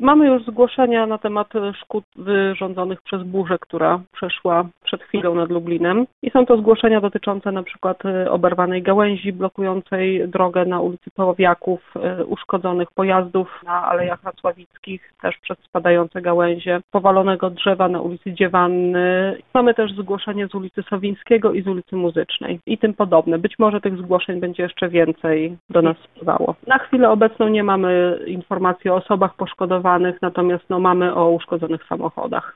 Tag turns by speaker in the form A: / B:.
A: Mamy już zgłoszenia na temat szkód wyrządzonych przez burzę, która przeszła przed chwilą nad Lublinem. I są to zgłoszenia dotyczące na przykład oberwanej gałęzi blokującej drogę na ulicy Połowiaków, uszkodzonych pojazdów na Alejach Racławickich, też przez spadające gałęzie, powalonego drzewa na ulicy Dziewanny. Mamy też zgłoszenie z ulicy Sowińskiego i z ulicy Muzycznej i tym podobne. Być może tych zgłoszeń będzie jeszcze więcej do nas spływało. Na chwilę obecną nie mamy informacji o osobach poszkodowanych, natomiast mamy o uszkodzonych samochodach.